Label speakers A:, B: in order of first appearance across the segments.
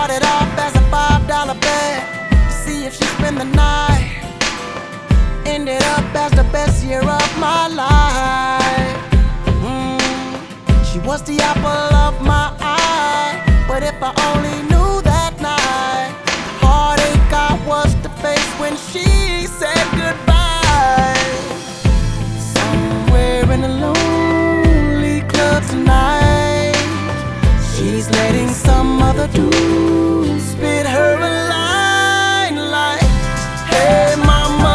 A: Started off as a $5 bet to see if she'd spend the night. Ended up as the best year of my life. She was the apple of my eye, but if I only knew that night, heartache I was to face when she said goodbye. Somewhere in a lonely club tonight, she's letting some other dude spit her a line like, hey mama,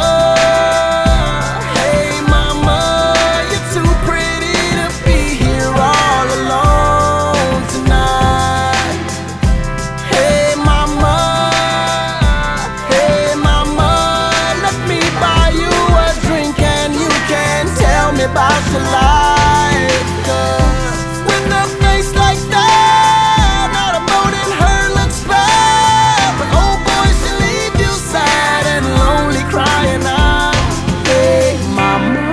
A: hey mama, you're too pretty to be here all alone tonight. Hey mama, let me buy you a drink and you can tell me about your life. 'Cause with a face like that, not a moan in her looks bad, but oh boy, she leave you sad and lonely crying out. Hey mama,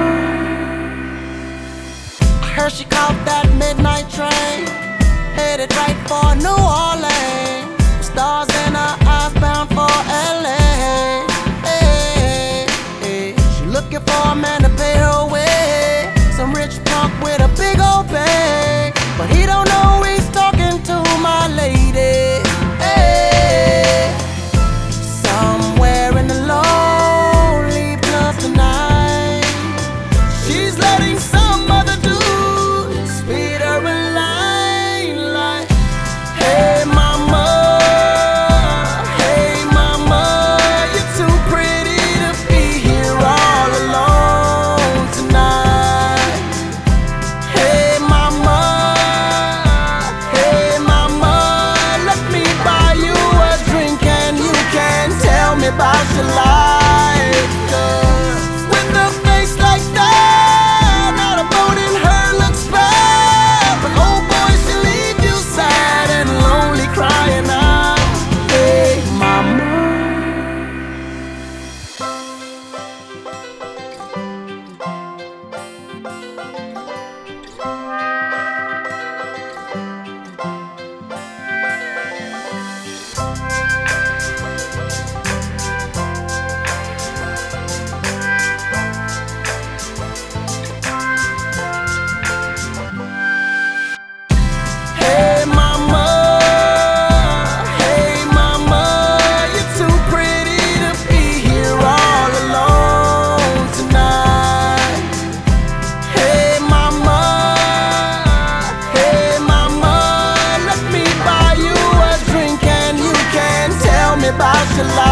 A: I heard she caught that midnight train, headed right for New Orleans, with stars in her eyes, bound for LA. She looking for a man to pay her way, some rich punk with a big old bag, but he don't know he's talking to my lady. Somewhere in the lonely club tonight, she's letting some other dude spit her a line like, hey mama, you're too pretty to be here all alone tonight. Hey mama, let me buy you a drink and you can tell me about your life. 'Cause with a face like that, not a bone in her looks bad, but oh boy, she leave you sad and lonely crying out. Hey mama. Hey mama, you're too pretty to be here all alone tonight. Hey mama, let me buy you a drink and you can tell me about your life.